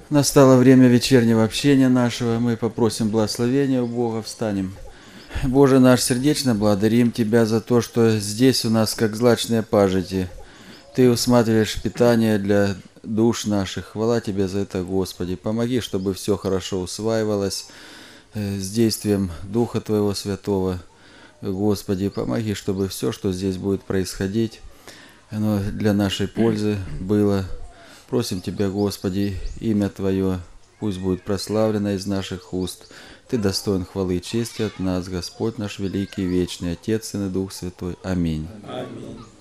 Настало время вечернего общения нашего. Мы попросим благословения у Бога. Встанем. Боже наш, сердечно благодарим Тебя за то, что здесь у нас, как злачные пажити, Ты усматриваешь питание для душ наших. Хвала Тебе за это, Господи. Помоги, чтобы все хорошо усваивалось с действием Духа Твоего Святого. Господи, помоги, чтобы все, что здесь будет происходить, оно для нашей пользы было. Просим Тебя, Господи, имя Твое пусть будет прославлено из наших уст. Ты достоин хвалы и чести от нас, Господь наш великий, вечный, Отец, Сын и Дух Святой. Аминь. Аминь.